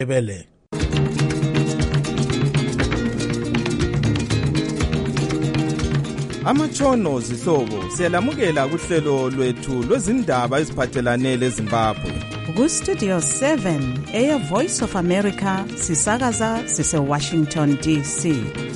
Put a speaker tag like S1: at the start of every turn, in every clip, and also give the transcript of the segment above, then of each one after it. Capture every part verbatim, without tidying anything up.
S1: ebele. Amatshono zihlobo siyalamukela kuhlelo lwethu lwezindaba eziphathelane leZimbabwe.
S2: Ku-Studio seven, Air Voice of America, sisakaza sise-Washington D C.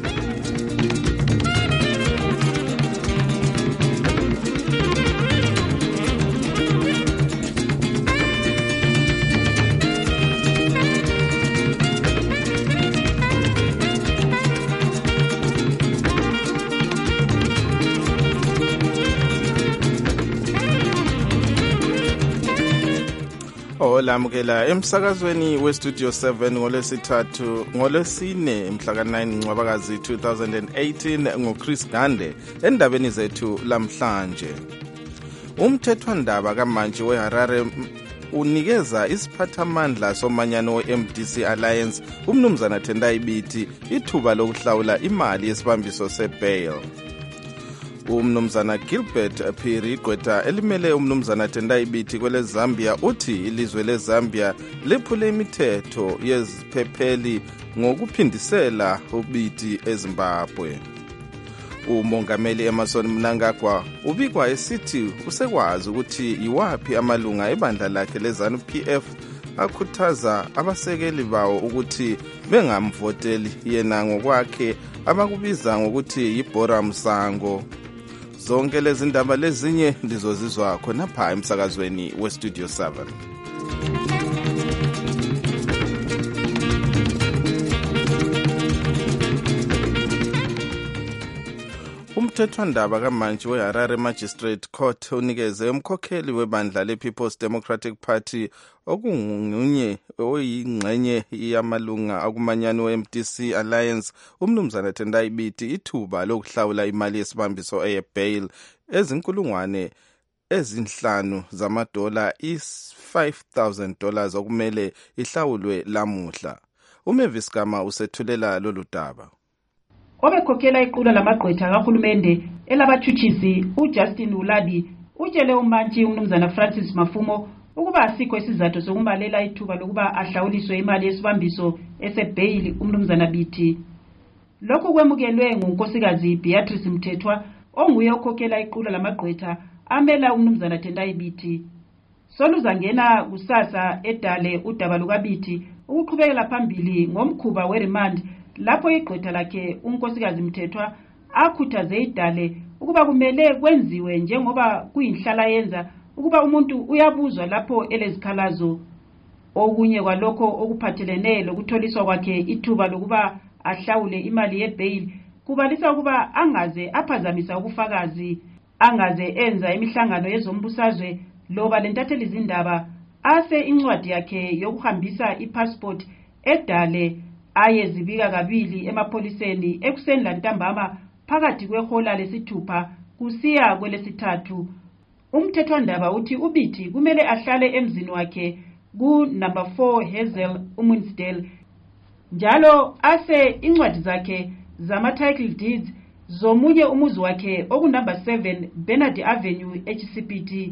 S3: Olamukela emsakazweni we-Studio seven ngolesithathu ngolesine mhla ka nine Ncwabakazi two thousand eighteen ngoChris Gande endabeni zethu lamhlanje. Umthethwandaba kamanje weHarare unikeza isiphathamandla somanyano we-M D C Alliance umnumzana Tendai Biti ithuba lokuhlawula imali yesibambiso se-bail. Umnumzana Gilbert Phiri Gqwetha elimele umnumzana Tendai Biti kwele Zambia uthi ilizwe leZambia lephule imithetho yeziphepheli ngokuphindisela uBiti eZimbabwe. Umongameli Emmerson Mnangagwa ubikwa esithi usekwazi ukuthi iwapi amalunga ebandla lakhe leZANU P F akhuthaza abasekeli bawo ukuthi bengamvoteli yena ngokwakhe abakubiza ngokuthi yibhora msango. Zonke lezi ndaba lezinye ndizozizwa khonapha emsakazweni we-Studio seven. Umthethwandaba kamanje weHarare Magistrate Court unikeze umkhokheli webandla le-People's Democratic Party okungunye oyingxenye yamalunga akumanyano we-M D C Alliance umnumzana Tendai Biti ithuba lokuhlawula imali yesibambiso eye-bail ezinkulungwane ezinhlanu zamadola i-five thousand dollars okumele ihlawulwe lamuhla. uMavis Gama usethulela lolu daba.
S4: Obekhokhela iqula lamagqwetha kahulumende elabathutshisi uJustin Uladi utshele umantshi umnumzana Francis Mafumo ukuba asikho isizathu sokumalela ithuba lokuba ahlawuliswe imali yesibambiso ese-bail umnumzana Biti. Lokhu kwemukelwe ngunkosikazi Beatrice Mthethwa onguye okhokhela iqula lamagqwetha amela umnumzana Tendai Biti. Soluzangena kusasa edale udaba lukaBiti ukuqhubekela phambili ngomkhuba weremand lapho igqwetha lakhe unkosikazi Mthethwa akhuthaze idale ukuba kumele kwenziwe njengoba kuyinhlala yenza ukuba umuntu uyabuzwa lapho elezikhalazo. Okunye kwalokho okuphathelene lokutholiswa kwakhe ithuba lokuba ahlawule imali ye-bail kubalisa ukuba angaze aphazamisa ubufakazi, angaze enza imihlangano yezombusazwe loba lentatheli izindaba ase incwadi yakhe yokuhambisa ipassport edale ayezibika kabili emapholiseni ekuseni lantambama phakathi kwehola lesithupha kusiya kwelesithathu. Umthethwandaba uthi uBiti kumele ahlale emzini wakhe ku number four Hazel Umunsdale njalo ase incwadi zakhe zama-title deeds zomunye umuzi wakhe oku number seven Bernard Avenue H C P T.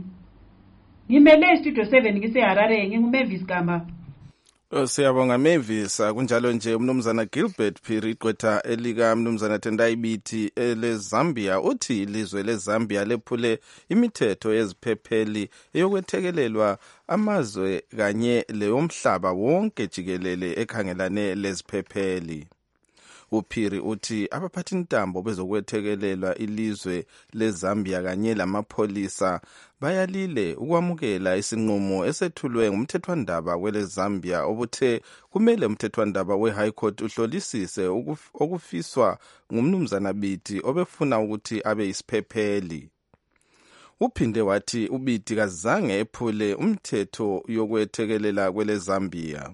S4: Ngimele Studio seven ngiseHarare nginguMavis Gama.
S3: Siyabonga Mavis. Kunjalo nje umnumzana Gilbert Phiri Gqwetha elika umnumzana Tendai Biti eleZambia uthi ilizwe leZambia lephule imithetho yeziphepheli eyokwethekelelwa amazwe kanye leyomhlaba wonke jikelele ekhangelane leziphepheli. uPhiri uthi abaphathi intambo bezokwethekelelwa ilizwe leZambia kanye lamapholisa bayalile ukwamukela isinqumo esethulwe ngumthethwandaba kweleZambia obuthe kumele umthethwandaba weHigh Court uhlolisise okufiswa ngumnumzana Biti obefuna ukuthi abe isiphepheli. Uphinde wathi uBiti kazange ephule umthetho yokwethekelela kweleZambia.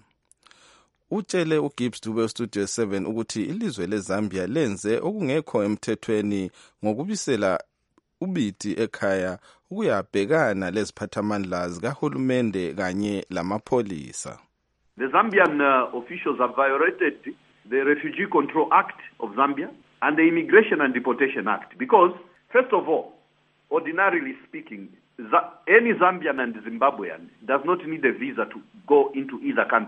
S3: Utshele uGibbs Dube Studio seven ukuthi ilizwe leZambia lenze okungekho emthethweni ngokubisela uBiti ekhaya ukuyabhekana leziphathamandla zikahulumende kanye lamapholisa.
S5: The Zambian uh, officials have violated the Refugee Control Act of Zambia and the Immigration and Deportation Act because, first of all, ordinarily speaking, any Zambian and Zimbabwean does not need a visa to go into either country.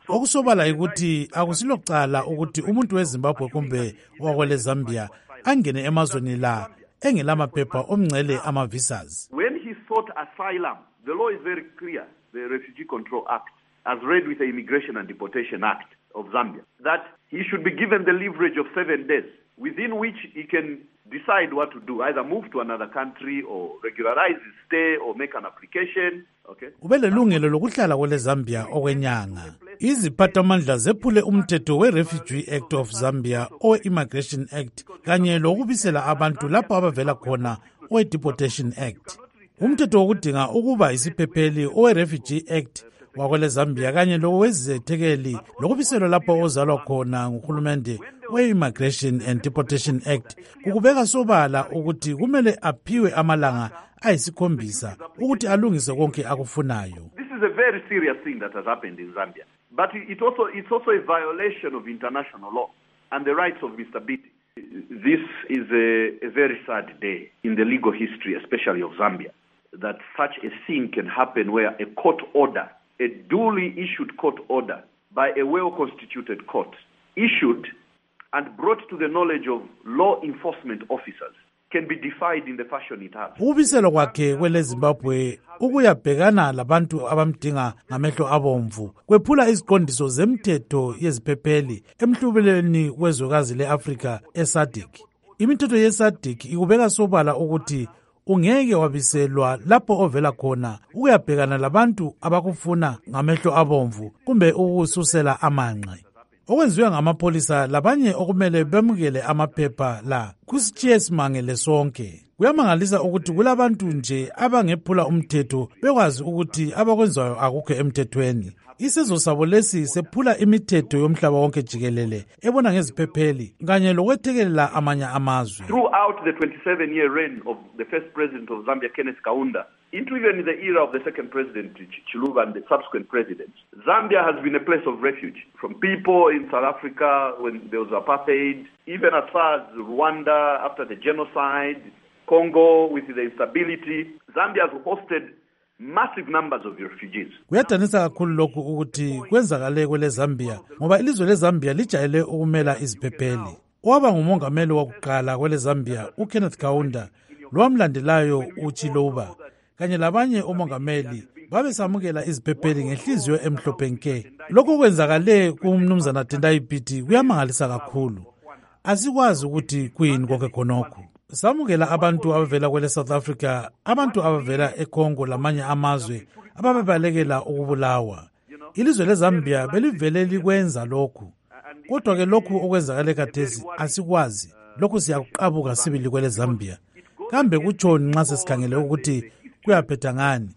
S6: Okusobala ukuthi akusilocala ukuthi umuntu weZimbabwe kumbe wakwele Zambia angene emazweni la engelamaphepha omngcele ama-visas.
S5: When he sought asylum, the law is very clear, the Refugee Control Act, as read with the Immigration and Deportation Act of Zambia, that he should be given the leverage of seven days, within which he can decide what to do, either move to another country or regularize his stay or make an application. Okay.
S6: Ubelelungelo lokuhlala kwele Zambia okwenyanga. Iziphathamandla zephule umthetho we-Refugee Act of Zambia owe-Immigration Act kanye lokubisela abantu lapho abavela khona owe-Deportation Act. Umthetho wokudinga ukuba isiphepheli owe-Refugee Act wakwele Zambia kanye lowezethekeli lokubiselwa lapho ozalwa khona nguhulumende we-Immigration and Deportation Act kukubeka sobala ukuthi kumele aphiwe amalanga ayisikhombisa ukuthi alungise konke akufunayo.
S5: This is a very serious thing that has happened in Zambia, but it also it's also a violation of international law and the rights of Mister Biti. This is a, a very sad day in the legal history, especially of Zambia, that such a thing can happen where a court order, a duly issued court order by a well-constituted court, issued and brought to the knowledge of law enforcement officers, can be defied in the fashion it has.
S6: Ubiselo kwakhe kwele Zimbabwe ukuyabhekana labantu abamdinga ngamehlo abomvu kwephula iziqondiso zemthetho yeziphepheli emhlubeleni wezwekazi leAfrika eSADC. Imithetho yeSADC ikubeka sobala ukuthi ungeke wabiselwa lapho ovela khona ukuyabhekana labantu abakufuna ngamehlo abomvu kumbe ukususela amanqe. Okwenziwe ngamapholisa labanye okumele bemukele amaphepha la kusitshiye simangele sonke. Kuyamangalisa ukuthi kulabantu nje abangephula umthetho bekwazi ukuthi abakwenzayo akukho emthethweni. Isizwe sabo lesi sephula imithetho yomhlaba wonke jikelele ebona ngeziphepheli kanye lokwethekelela amanye amazwe.
S5: Throughout the twenty-seven year reign of the first president of Zambia, Kenneth Kaunda, into even the era of the second president, Chiluba, and the subsequent presidents, Zambia has been a place of refuge from people in South Africa when there was apartheid, even as far as Rwanda after the genocide, Congo with the instability. Zambia has hosted massive numbers of refugees.
S6: Kuyadanisa kakhulu lokhu ukuthi kwenzakale kwele Zambia ngoba ilizwe leZambia lijayele ukumela iziphepheli. Waba ngumongameli wokuqala kwele Zambia uKenneth Kaunda, lowamlandelayo uChiluba kanye labanye omongameli babesamukela iziphepheli ngenhliziyo emhlophe nke. Lokho kwenzakale kumnumzana Tendai Biti kuyamangalisa kakhulu. Asikwazi ukuthi kuyini konke khonokho. Samukela abantu abavela kwele South Africa, abantu abavela eCongo lamanye amazwe ababebalekela ukubulawa. Ilizwe leZambia belivele likwenza lokhu. Kodwa ke lokhu okwenzakale khathesi asikwazi. Lokhu siyakuqabuka sibili kwele Zambia. Kambe kutshoni nxa sesikhangele ukuthi kuyaphetha ngani?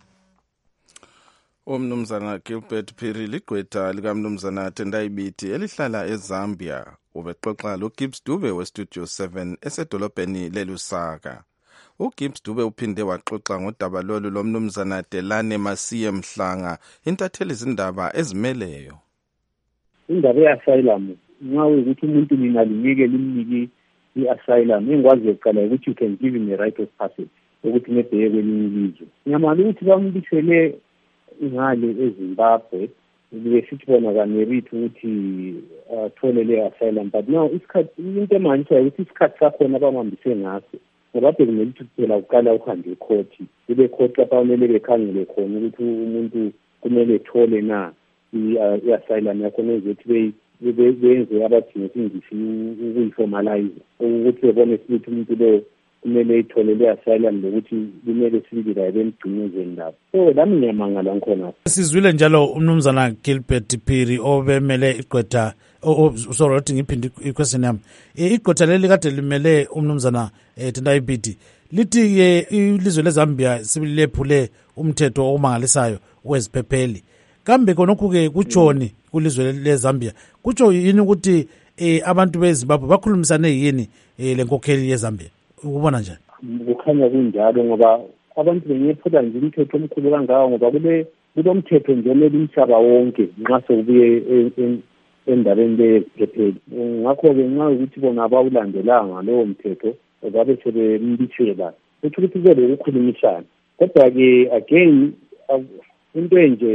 S3: Umnumzana Gilbert Phiri ligqwetha likamnumzana Tendai Biti elihlala eZambia ubexoxa loGibbs Dube weStudio seven esedolobheni leLusaka. uGibbs Dube uphinde waxoxa ngodaba lolu lomnumzana Delane Masiye Mhlanga intatheli izindaba ezimeleyo.
S7: Indaba ye-asylum nxa ukuthi umuntu lingalinike limnike i-asylum engikwazi ukuqala ukuthi you can give him a right of passage ukuthi nebheke kwelinye ilizwe. Ngiyamala ukuthi bambisele ngale eZimbabwe besithi bona kamerit ukuthi athole le asylum, but now isikhathi into emanje ukuthi isikhathi sakhona abamambise ngaso ngoba bekumele ukuthi kuphela uqala uhambe ecourt kube court lapha kumele bekhangele khona ukuthi umuntu kumele ethole na i-asylum yakho nezokuthi benze abathi ngesingisi ukuyiformalize ukuthi bebone ukuthi umuntu lo kumele ithole le-asylum lokuthi kumele sibili bemgcinezeni lapho. So lami ngiyamangala ngikhona.
S6: Sizwile njalo umnumzana Gilbert Phiri obemele igqwetha sorry ukuthi ngiphinde iquestion yami. Igqwetha leli kade limele umnumzana Tendai Biti lithi ke ilizwe leZambia sibili lephule umthetho omangalisayo weziphepheli. Kambe konokho ke kutshoni kulizwe leZambia? Kutsho yini ukuthi abantu beZimbabwe bakhulumisane yini lenkokheli yeZambia? Ukubona njani?
S7: Kukhanya kunjalo ngoba abantu benyephula nje umthetho omkhulu kangawo ngoba kule kulomthetho nje omele umhlaba wonke nxa sekubuye endabeni leziphepheli. Ngakho-ke nxa ukuthi bona abawulandelanga lowo mthetho babe sebembisela ukuthi ukuthi kube lokukhulumisana. Kodwa-ke again into enje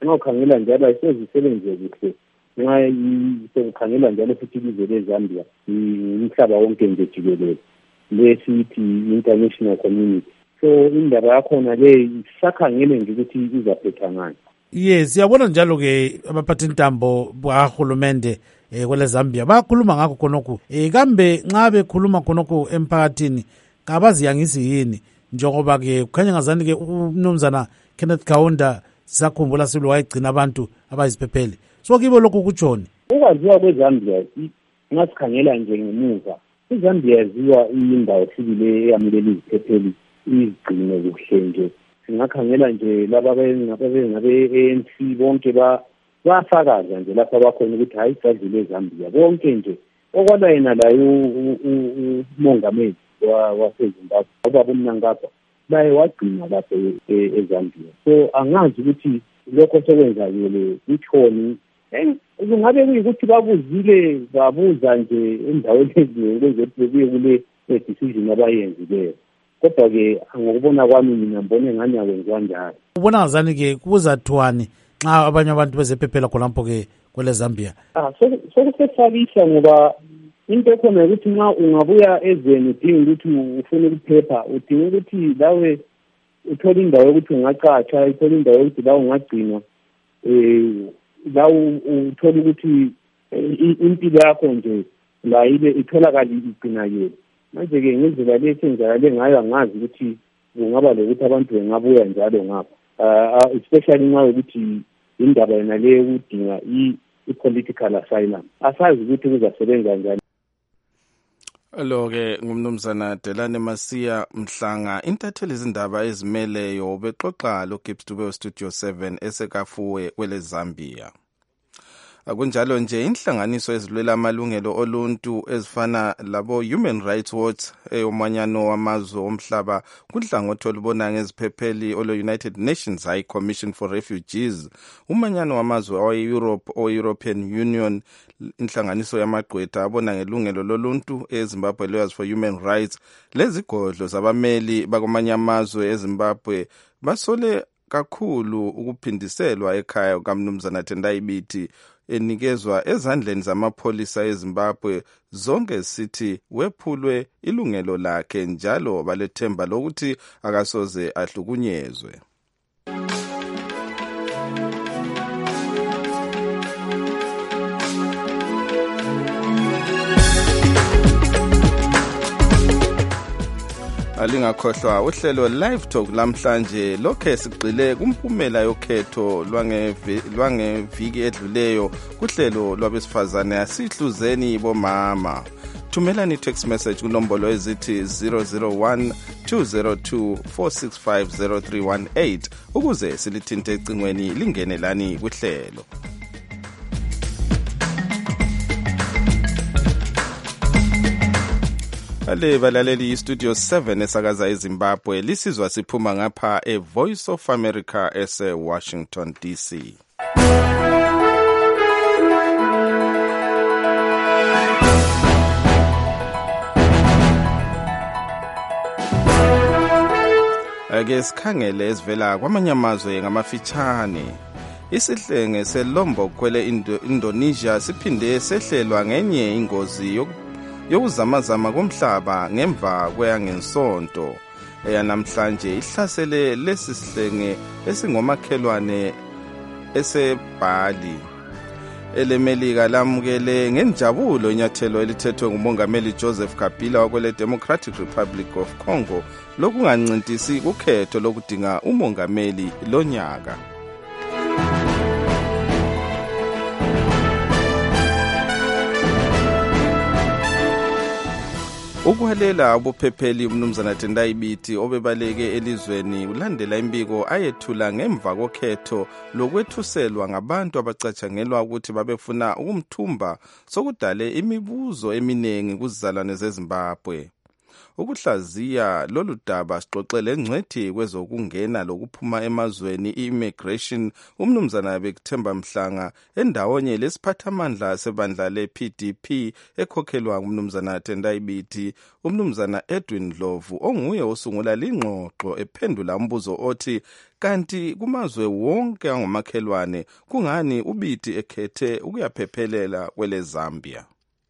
S7: nxa ukhangela njalo ayisezisebenze kuhle nxa sekukhangela njalo futhi ilizwe leZambia umhlaba wonke nje jikelele lesithi international community. So indaba yakhona le isakhangele nje ukuthi izaphetha ngani.
S6: Yes, siyabona njalo ke abaphathintambo bahulumende eh kwele Zambia bakhuluma ngakho khonokho. Eh kambe nxa bekhuluma khonokho emphakathini kabaziyangisi yini njengoba ke kukhanya ngazani ke umnumzana Kenneth Kaunda sakhumbula silo wayigcina abantu abayiziphepheli. So kibo lokhu kutshoni.
S7: Ukwaziwa kweZambia ngasikhangela nje ngemuva. iZambia yaziwa indawo sibile eyamulela iziphepheli izigcine kuhle nje. Singakhangela nje laba bengabe ngabe A N C bonke ba bafakaza nje lapha bakhona ukuthi hayi sadlule eZambia bonke nje okwala yena la umongameli waseZimbabwe ubaba uMnangagwa baye wagcina lapha eZambia. So angazi ukuthi lokho sekwenzakile kuthoni. Kungabe kuyikuthi babuzile babuza nje endaweni ezinye kuye kule decision abayenzileyo. Kodwa ke ngokubona kwami mina mbone ngani akwenziwa njalo.
S6: Ubona ngazani ke kuzathwani nxa abanye abantu bezephephela khonapho ke kwele Zambia?
S7: Ah sokusesabisa ngoba into ekhona ukuthi nxa ungabuya ezweni udinga ukuthi ufune ukuphepha udinga ukuthi lawe uthola indawo yokuthi ungacatsha uthola indawo yokuthi la ungagcinwa eh la uthola ukuthi impilo yakho nje la ile itholakala igcinakele. Manje ke ngendlela lesenzakale ngayo angazi ukuthi kungaba lokuthi abantu bengabuya njalo ngapha especially nxa ukuthi indaba yena le udinga i-political asylum asazi ukuthi kuzasebenza njani.
S3: Lo ke ngumnumzana Delane Masiya Mhlanga intatheli izindaba ezimeleyo bexoxa lo Gibbs Dube Studio seven esekafuwe kwele Zambia. Akunjalo nje inhlanganiso ezilwela amalungelo oluntu ezifana labo Human Rights Watch eyomanyano wamazwe omhlaba kunhlangothi olubona ngeziphepheli olo United Nations High Commission for Refugees umanyano wamazwe awe-Europe o European Union inhlanganiso yamagqwetha abona ngelungelo loluntu eZimbabwe Lawyers for Human Rights lezigodlo zabameli bakwamanye amazwe eZimbabwe basole kakhulu ukuphindiselwa ekhaya kaMnumzana Tendai Biti enikezwa ezandleni zamapholisa eZimbabwe zonke sithi wephulwe ilungelo lakhe njalo balethemba lokuthi akasoze ahlukunyezwe. Alingakhohlwa uhlelo Live Talk lamhlanje lokhe sigqile kumpumela yokhetho lwangeviki edluleyo kuhlelo lwabesifazane asihluzeni bomama. Thumelani text message kunombolo ezithi zero zero one two zero two four six five zero three one eight ukuze silithinte ecingweni lingenelani kuhlelo. Ale balaleli Studio seven esakaza eZimbabwe lisizwa siphuma ngapha e Voice of America ese Washington D C. Ake sikhangele ezivela kwamanye amazwe ngamafitshane. Isihlenge seLombok kwele Indonesia siphinde sehlelwa ngenye ingozi yoku yokuzamazama komhlaba ngemva kweyangensonto eyanamhlanje ihlasele lesisihlenge esingomakhelwane eseBali. EleMelika lamukele ngenjabulo inyathelo elithethwe ngumongameli Joseph Kabila wakwele Democratic Republic of Congo lokungancintisi ukhetho lokudinga umongameli lonyaka. Ukuhalela ubuphepheli umnumzana Tendai Biti obebaleke elizweni ulandela imbiko ayethula ngemva kokhetho lokwethuselwa ngabantu abacatshangelwa ukuthi babefuna ukumthumba sokudale imibuzo eminengi kuzizalwane zeZimbabwe. Ukuhlaziya lolu daba sixoxele ngcwethi kwezokungena lokuphuma emazweni i-immigration umnumzana Bekuthemba Mhlanga endawonye lesiphathamandla sebandla le-P D P ekhokhelwa umnumzana Tendai Biti, umnumzana Edwin Ndlovu onguye osungula lingxoxo ephendula umbuzo othi kanti kumazwe wonke angomakhelwane kungani uBiti ekhethe ukuyaphephelela kwele Zambia?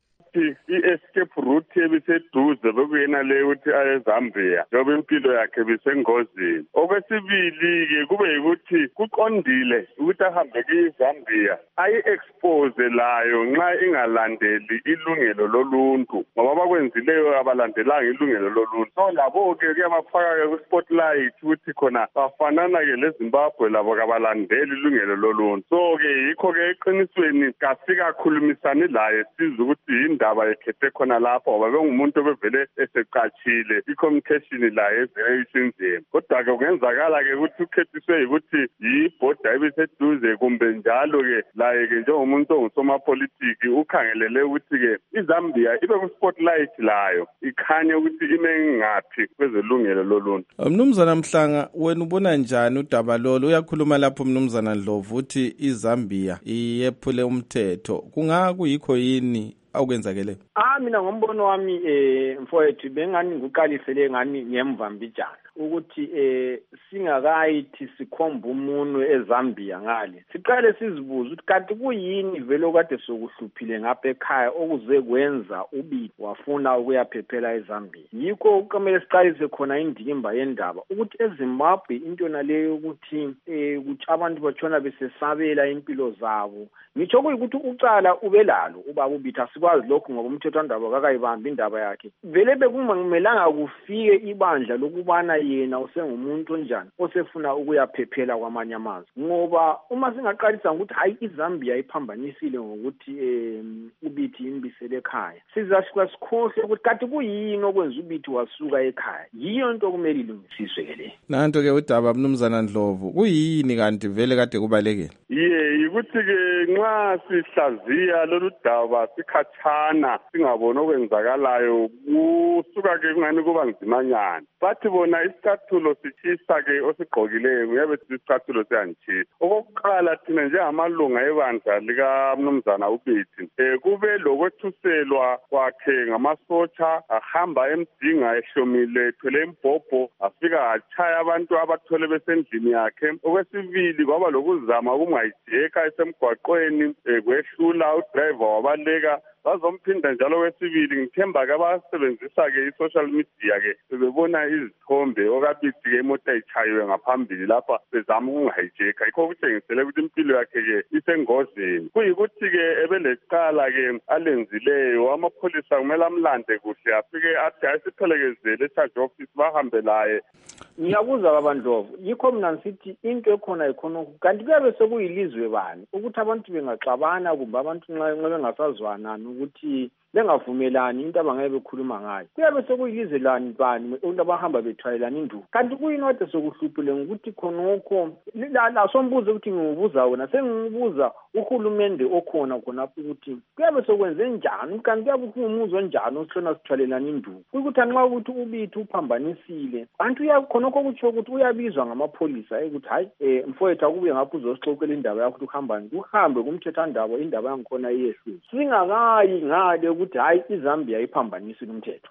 S8: I-escape route ebiseduze bekuyena leyo ukuthi aye eZambia njengoba impilo yakhe bisengozini. Okwesibili-ke kube yikuthi kuqondile ukuthi ahambe kwiZambia ayi-expose layo nxa ingalandeli ilungelo loluntu, ngoba bakwenzileyo abalandelanga ilungelo loluntu. So labo-ke kuyabafaka-ke ku-spotlight ukuthi khona bafanana-ke leZimbabwe labo kabalandeli ilungelo loluntu. So-ke yikho-ke eqinisweni kasikakhulumisani laye siza ukuthi indaba ekhethe khona lapho ngoba bengumuntu obevele eseqatshile i-communication laye evele isinzima. Kodwa-ke kungenzakala-ke ukuthi ukhethiswe yikuthi yibhoda ebiseduze kumbe njalo-ke laye-ke njengomuntu ongusomapolitiki ukhangelele ukuthi-ke iZambia ibe ku-spotlight layo ikhanye ukuthi ime ngaphi kwezolungelo loluntu.
S3: Mnumzana Mhlanga, wena ubona njani udaba lolu? Uyakhuluma lapho Mnumzana Ndlovu uthi iZambia iyephule umthetho. Kungakuyikho yini awukwenzakele?
S9: Ah mina ngombono wami eh mfowethu bengani ngiqalisele ngani ngemva mbijana ukuthi eh singakayithi sikhomba umuntu eZambia ngale siqale sizibuza ukuthi kanti kuyini vele okade sokuhluphile ngapha ekhaya okuze kwenza uBiti wafuna ukuyaphephela eZambia. Yikho kumele siqalise khona indikimba yendaba ukuthi eZimbabwe into naleyo ukuthi eh ukuthi abantu batshona besesabela impilo zabo. Ngitsho kuyikuthi ucala ubelalo ubaba uBiti asikwazi lokho ngoba umthethwandaba kakayibambi indaba yakhe. Vele bekungamelanga kufike ibandla lokubana yena usengumuntu onjani osefuna ukuyaphephela kwamanye amazwe, ngoba uma singaqalisa ukuthi hayi iZambia iphambanisile ngokuthi eh uBiti imbisele ekhaya sizashika sikhohle ukuthi kanti kuyini okwenza uBiti wasuka ekhaya. Yiyo into okumele ilungisiswe ke le.
S3: Nanto ke udaba Mnumzana Ndlovu kuyini kanti vele kade kubalekile?
S8: Ye ukuthi-ke nxa sihlaziya lolu daba sikhatshana singaboni okwenzakalayo kusuka-ke kungani kuba nzimanyana. Bathi bona isicathulo sitshisa-ke osigqokileyo kuyabe sithi isicathulo siyangitshisa. Okokuqala thina njengamalunga ebandla likaMnumzana uBiti um kube lokwethuselwa kwakhe ngamasotsha ahamba emdinga ehlomile ethwele imbhobho afika atshaya abantu abathole besendlini yakhe. Okwesibili kwaba lokuzama ukungayijeka esemgwaqweni um kwehlula udriver wabaleka bazomphinda njalo kwesibili. Ngithemba-ke abasebenzisa-ke i-social media-ke bebona izithombe okaBiti-ke imota ichayiwe ngaphambili lapha bezama ukungayijeka. Yikho kutshengisele ukuthi impilo yakhe-ke isengozini. Kuyikuthi-ke ebelecala-ke alenzileyo amapholisa kumele amlande kuhle afike athi ayisiphelekezele e-charge office bahambe laye.
S9: Ngiyabuza kabaNdlovu, yikho mina ngisithi into ekhona ikhona kanti kuyabe sekuyilizwe bani ukuthi abantu bengaxabana kumbe abantu nxa bengasazwanani ukuthi bengavumelani into abangeke bekhuluma ngayo. Kuyabe sekuyilizwe lani bani abantu abahamba bethwayelana induku. Kanti kuyini kade sokuhluphile ngokuthi khonokho la sombuzo ukuthi ngibuza wona sengibuza uhulumende okhona khonapho ukuthi kuyabe sokwenze njani kanti kuyabe kungumuzo njani osihlona sithwalelana induku. Ukuthi nxa ukuthi uBiti uphambanisile abantu uyakhonokho ukuthi ukuthi uyabizwa ngamapholisa ukuthi hayi eh mfowethu akubuye ngapho uzosixoxela indaba yakho ukuthi uhambani uhambe kumthethwandaba indaba yangikhona iyehlule singakayi ngale ukuthi hayi iZambia iphambanisile umthetho.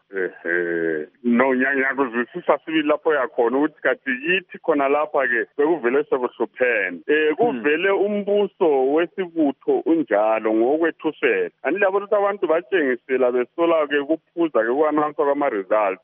S8: Ehe no nyanyakuzwisisa sibili lapho yakhona ukuthi kathi yithi khona lapha-ke bekuvele sekuhluphene eh kuvele umbuso wesibutho unjalo ngokwethusela anilabona ukuthi abantu batshengisela besola-ke kuphuza-ke ku-announce kwama-results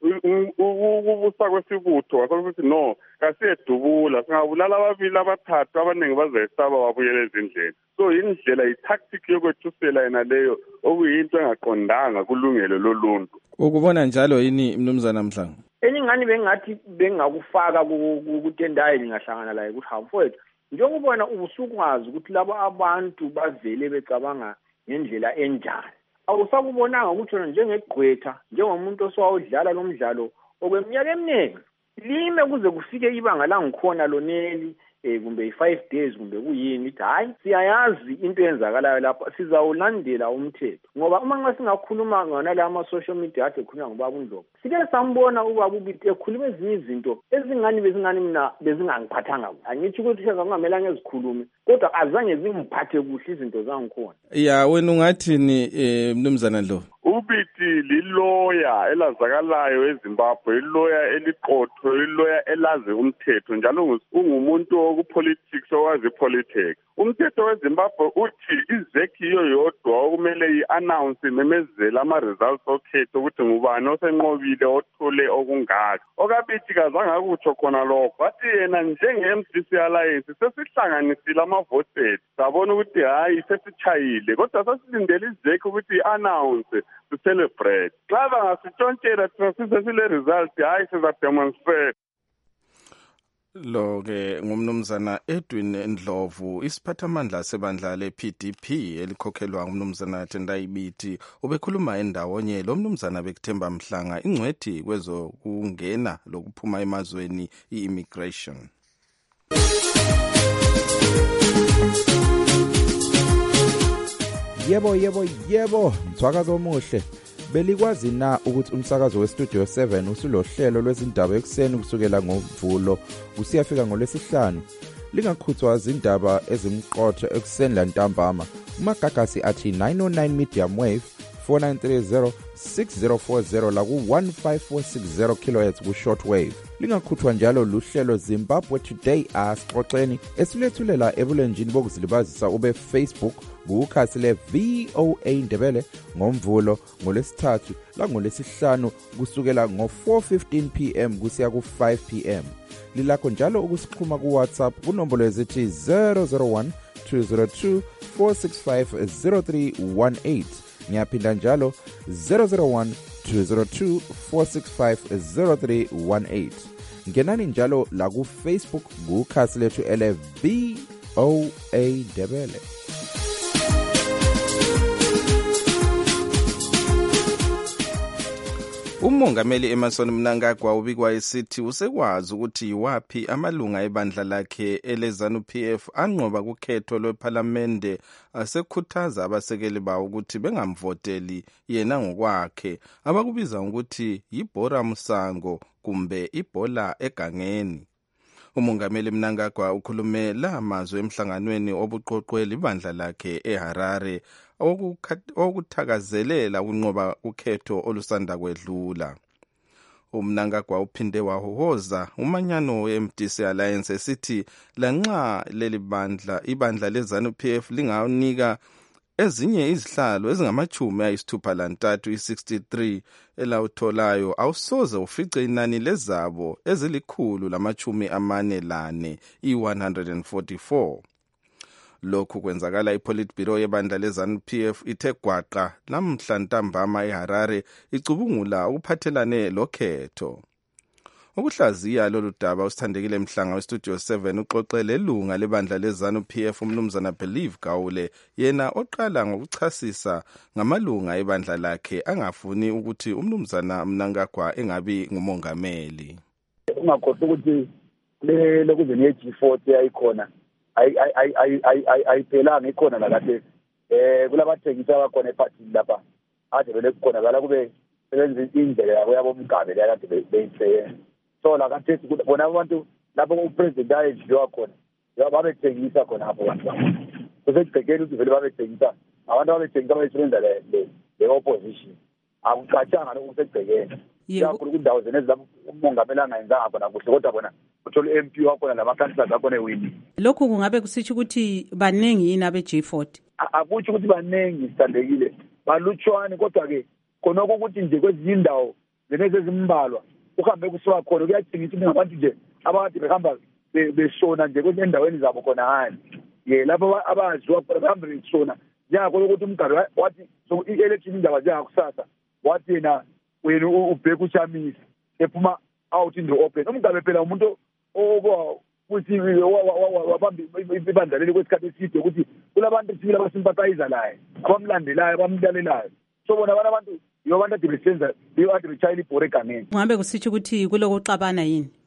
S8: ukubusa kwesibutho wasokuthi no kasiyedubula singabulala ababili abathathu abaningi bazayisaba wabuyela ezindleni. So indlela i-tactic yokwethusela yena leyo okuyinto engaqondanga kulungelo loluntu.
S3: Ukubona njalo yini Mnumzana Mhlanga?
S9: Eningani bengathi bengakufaka kuTendai ningahlangana laye ukuthi hawufowethu njengobona ubusukwazi ukuthi labo abantu bavele becabanga ngendlela enjani. Awusakubonanga ukuthi njengegqwetha njengomuntu osawudlala lo mdlalo okweminyaka eminingi lime kuze kufike ibanga la ngikhona loneli eh kumbe i-five days kumbe kuyini ithi hayi siyayazi into eyenzakalayo lapha sizawulandela umthetho ngoba uma nxa singakhuluma ngona la ama-social media ade ekhulunywa ngubaba uNdlovu sike sambona ubaba uBiti ekhuluma ezinye izinto ezingani bezingani mina bezingangiphathanga angithi ukuthi kungamelanga ezikhulume kodwa azange zingiphathe kuhle izinto zangikhona.
S3: Ya wena ungathini mnumzana Ndlovu?
S8: uBiti liloya elazakalayo eZimbabwe, iloya eliqotho, iloya elazi umthetho njalo ungumuntu wokupolitics owazi politics. Umthetho weZimbabwe uthi izeki iyo yodwa okumele i-announce memezela ama-results okhetho ukuthi ngubani osenqobile othole okungaka. OkaBiti kazange akutsho khona lokho, bathi yena njenge-M D C Alliance sesihlanganisile ama-voted sabona ukuthi hayi sesitshayile kodwa sasilindele izeki ukuthi i-announce to celebrate. Xa bangasitshontshela thina sisesile-result hayi sizademonstrate.
S3: Lo-ke ngumnumzana Edwin Ndlovu, isiphathamandla sebandla le-P D P elikhokhelwa ngumnumzana Tendai Biti. Ubekhuluma endawonye lo mnumzana Bekuthemba Mhlanga, ingcwethi kwezokungena lokuphuma emazweni i-immigration.
S10: Yebo yebo yebo, mthwakazo omuhle. Belikwazi na ukuthi umsakazo weStudio seven usulohlelo lwezindaba ekseni kusukela ngoMvulo usiyafika ngolwesihlanu? Lingakhuthwa izindaba ezimqotho ekseni lantambama. Umagagasi athi nine oh nine medium wave four nine three zero six zero four zero la ku one five four six zero kilohertz ku shortwave. Lingakhuthwa njalo luhlelo Zimbabwe Today asixoxeni esilethulela ebulenjini bokuzilibazisa ube Facebook kukhasi le V O A Ndebele ngoMvulo ngolesithathu la ngolesihlanu kusukela ngo four fifteen p m kusiya ku five p m. Lilakho njalo ukusixhuma ku WhatsApp kunombolo ezithi zero zero one two zero two four six five zero three one eight. Ngiyaphinda njalo zero zero one two zero two four six five zero three one eight. Ngenani njalo la ku Facebook kukhasi lethu ele V O A Ndebele.
S3: Umongameli Emmerson Mnangagwa ubikwa esithi usekwazi ukuthi yiwaphi amalunga ebandla lakhe eleZANU P F anqoba kukhetho lwePhalamende, asekhuthaza abasekeli bawo ukuthi bengamvoteli yena ngokwakhe abakubiza ukuthi yibhora musango kumbe ibhola egangeni. Umongameli Mnangagwa ukhulume la mazwi emhlanganweni obuqoqweli ibandla lakhe eHarare okuthakazelela ukunqoba ukhetho olusanda kwedlula. UMnangagwa uphinde wahohoza umanyano we-M D C Alliance esithi lanxa leli bandla ibandla leZANU P F lingawunika ezinye izihlalo ezingamachumi ayisithupha lantathu i-sixty-three elawutholayo awusoze ufice inani lezabo ezilikhulu lamachumi amane lane i-one hundred forty-four. Lokhu kwenzakala iPolitburo yebandla leZANU P F ithe gwaqa namhla ntambama eHarare icubungula ukuphathelane lokhetho. Ukuhlaziya lolu daba usithandekile Mhlanga weStudio seven uxoxele ilunga lebandla leZANU P F umnumzana Believe Gawule, yena oqala ngokuchasisa ngamalunga ebandla lakhe angafuni ukuthi umnumzana Mnangagwa engabi ngumongameli.
S11: Ungakhohlwa ukuthi le lokuze ne G forty ayikhona ay ay ay ay ayiphelanga ikhona la kade eh kulabathengisa abakhona epartini lapha ade bele kukhona bala kube sebenza indlela yabo yabo umgabe la kade beyithe so la kade bona abantu lapho upresident ayedliwa khona babethengisa khona hapo abantu kusegcekeni ukuthi vele babethengisa abantu babethengisa bayisebenza le le opposition akucatshanga lokusegcekeni yakhulu kundawo zenezi lapho umongameli angayenzanga khona kuhle kodwa bona uthola M P wakhona lamakhansela akho newini.
S2: Lokhu kungabe kusitsho ukuthi baningi yini abe G forty?
S11: Akutsho ukuthi baningi sithandekile balutshwane kodwa ke khonoko ukuthi nje kwezinye indawo zenezi ezimbalwa uhambe kusuka khona kuyadingisa ukuthi ngabantu nje abakade behamba beshona nje kwezinye endaweni zabo khona hayi ye lapho abaziwa bahambe beshona njengakho ukuthi umgari wathi so i-election indaba njengakusasa wathi yena wena ubheka uchamisa ephuma out in the open. Umgari phela umuntu obo futhi wabamba ibandla leli kwesikhathi eside ukuthi kulabantu sibili abasympathizer laye abamlandelayo abamlalelayo so bona abantu yobantu ade besenza iyo ade bechayela ibhore egameni.
S2: Ngabe kusitsho ukuthi kulokuxabana yini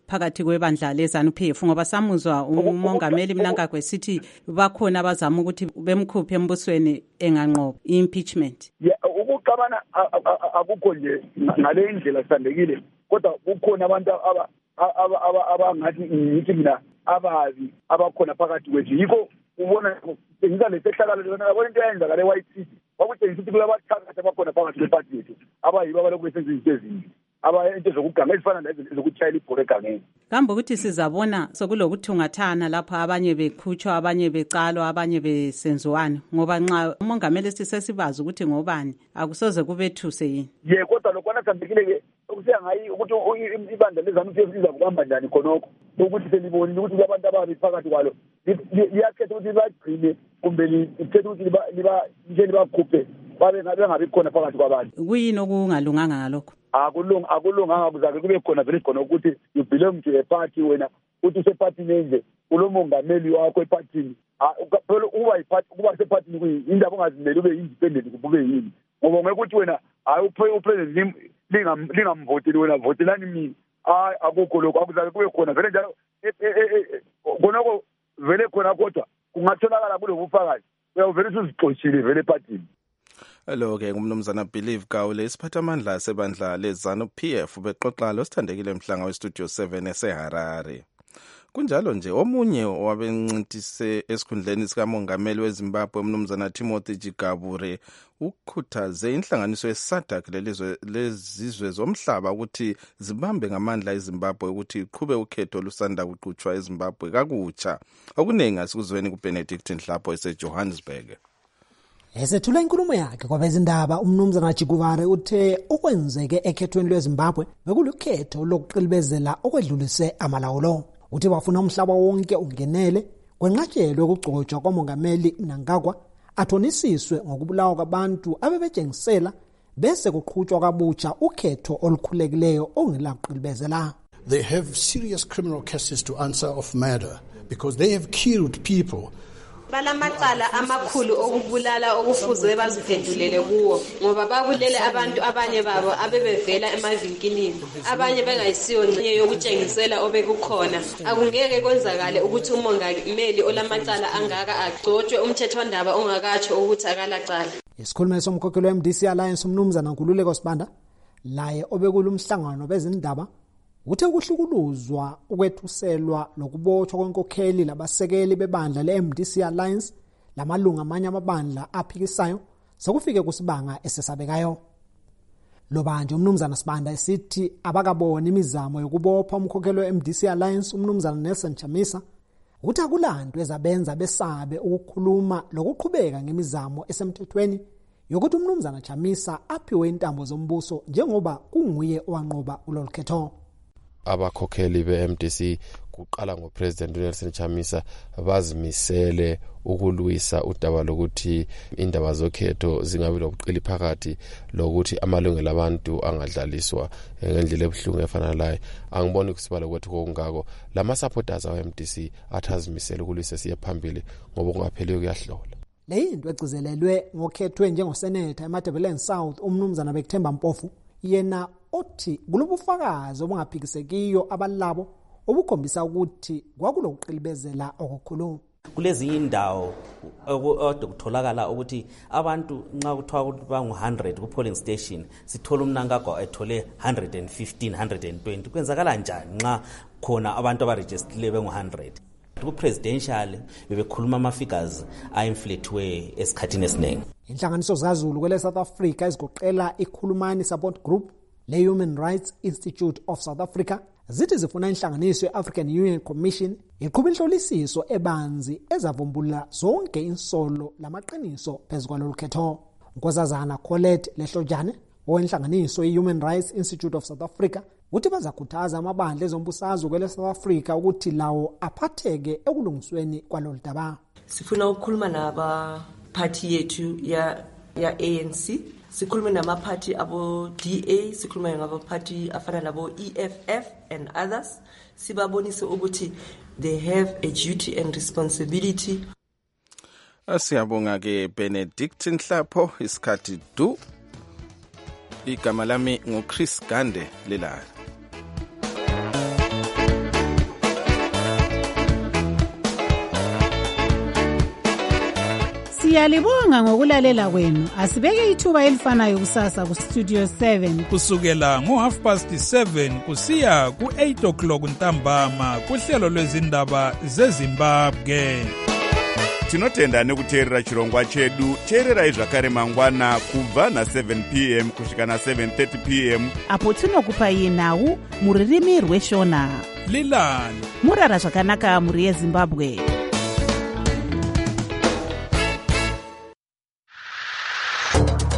S2: phakathi kwebandla leZANU-P F ngoba samuzwa umongameli Mnangagwa sithi bakhona abazama ukuthi bemkhuphe embusweni enganqoba i-impeachment.
S11: Yeah, ukuqabana akukho nje ngale indlela sandekile kodwa kukhona abantu aba abangathi ngithi mina ababi abakhona phakathi kwethu yikho ubona ngisa lesehlakalo lona yabona into eyenzakale e-White City wakutshengisa ukuthi kulabathakathi abakhona phakathi kweparty yethu abayibo abalokhu besenza izinto ezinye aba into zokuganga ezifana nezinto zokuchayela ibhoro egangeni.
S2: Kambe ukuthi sizabona sokulokuthungathana lapho abanye bekhutshwa abanye becalwa abanye besenziwana ngoba nxa umongameli sisesibazi ukuthi ngobani akusoze kubethuse yini.
S11: Ye kodwa lokwana sambekile ke ukusiya ngayi ukuthi ibandla leZANU-P F liza kubamba njani khonokho ukuthi selibonile ukuthi abantu ababi phakathi kwalo liyakhetha ukuthi bagcine kumbe likhetha ukuthi liba nje libakhuphe babe ngabe ngabe khona phakathi kwabantu.
S2: Kuyini okungalunganga ngalokho?
S11: akulung akulunganga kuzake kube khona vele khona ukuthi you belong to a party wena uthi usepartini enje ulomongameli wakho epartini phela uba iparty kuba separtini kuyindaba ongazimeli ube independent kube yini ngoba ngeke ukuthi wena hayi upresident lingamvoteli wena votelani mina hayi akukho lokho akuzake kube khona vele njalo konako vele khona kodwa kungatholakala kulobufakazi uyavele usizixoshile vele epartini.
S3: Hello ke ngumnumzana Believe Gawule isiphathamandla sebandla leZANU-P F bexoxa lo sithandekile emhlanga westudio seven eseHarare. Kunjalo nje omunye wabencintise esikhundleni sikamongameli weZimbabwe umnumzana Timothy Chigabure ukukhuthaze inhlanganiso yeSADC lelizwe lezizwe zomhlaba ukuthi zibambe ngamandla eZimbabwe ukuthi iqhube ukhetho olusanda kuqhutshwa eZimbabwe kakutsha. Okuningi asikuzweni kuBenedict Nhlapho eseJohannesburg.
S12: Esethula inkulumo yakhe kwabezindaba umnumzana Chiguvare uthe okwenzeke ekhethweni lweZimbabwe bekulukhetho lokuqilibezela okwedlulise amalawulo. Uthi wafuna umhlaba wonke ungenele kwenqatshelwe ukugcotshwa kwamongameli Mnangagwa athonisiswe ngokubulawa kwabantu abebejengisela bese kuqhutshwa kabutsha ukhetho olukhulekileyo ongelaqilibezela.
S13: They have serious criminal cases to answer of murder because they have killed people.
S14: Balamacala amakhulu okubulala okufuzwe baziphendulele kuwo ngoba babulele abantu abanye babo abebevela emavinkilini abanye bengayisiyo ngcenye yokutshengisela obekukhona. Akungeke kwenzakale ukuthi umongameli olamacala angaka agcotshwe umthethwandaba ongakatsho ukuthi akalacala.
S12: Isikhulumeli somkhokheli we-M D C Alliance umnumzana Nkululeko Sibanda laye obekulumhlangano bezindaba uthe kuhlukuluzwa ukwethuselwa lokubotshwa kwenkokheli labasekeli bebandla le-M D C Alliance lamalunga amanye amabandla aphikisayo sekufike kusibanga esesabekayo. Lo banje umnumzana Sibanda esithi abakabona imizamo yokubopha umkhokheli we-M D C Alliance umnumzana Nelson Chamisa uthi akulanto ezabenza besabe ukukhuluma lokuqhubeka ngemizamo esemthethweni yokuthi umnumzana Chamisa aphiwe intambo zombuso njengoba kunguye owanqoba ulolukhetho.
S15: Abakhokheli be-M D C kuqala ngoPresident Nelson Chamisa bazimisele ukulwisa udaba lokuthi indaba zokhetho zingabe lobuqili phakathi lokuthi amalungelo abantu angadlaliswa ngendlela ebuhlungu efana layo. Angiboni kusibala kwethu kokungako lama supporters awe-M D C athazimisele ukulwisa siye phambili ngoba kungapheliyo kuyahlola.
S12: Le into egcizelelwe ngokhethwe njengosenetha eMatabeleland South umnumzana Bekuthemba Mpofu yena othi kulobufakazi obungaphikisekiyo abalabo obukhombisa ukuthi kwakulokuqilibezela okukhulu.
S16: Kulezi indawo okutholakala ukuthi abantu nxa kuthiwa ukuthi bangu one hundred ku polling station sithola uMnangagwa ethole one hundred fifteen one hundred twenty kwenzakala njani nxa khona abantu abaregistered bengu one hundred? Ku presidential bebekhuluma ama figures ainflatiwe esikhathini esiningi.
S12: Inhlanganiso zikaZulu kwele South Africa ezigoqela ikhulumani support group le Human Rights Institute of South Africa zithi zifuna inhlanganiso ye-African Union Commission iqhubile inhlolisiso ebanzi ezavumbula zonke insolo lamaqiniso phezukwalo lukhetho. Nkosazana Colette Lehlojane owenhlanganiso ye-Human Rights Institute of South Africa uthi bazakhuthaza amabandla ezombusazwe kwele South Africa ukuthi lawo aphatheke ekulungisweni kwalolu daba.
S17: Sifuna ukukhuluma naba party yethu ya ya A N C, sikhuluma nama party abo D A, sikhuluma ngaba party afana nabo E F F and others, sibabonise ukuthi they have a duty and responsibility.
S3: Asiyabonga ke Benedict Nhlapho isikhathi du. Igama lami ngoChris Gande lelala.
S18: Siyalibonga ngokulalela kwenu. Asibeke ithuba elifanayo kusasa ku Studio seven
S19: kusukela ngo half past seven kusiya ku eight o'clock ntambama kuhlelo lwezindaba zeZimbabwe.
S20: Tinotenda nekuteerera chirongwa chedu. Teererai zvakare mangwana kubva na seven p m kusvika na seven thirty p m
S21: apo tinokupai nhau muririmi rweshona.
S19: Lilani
S21: murara zvakanaka muri yeZimbabwe.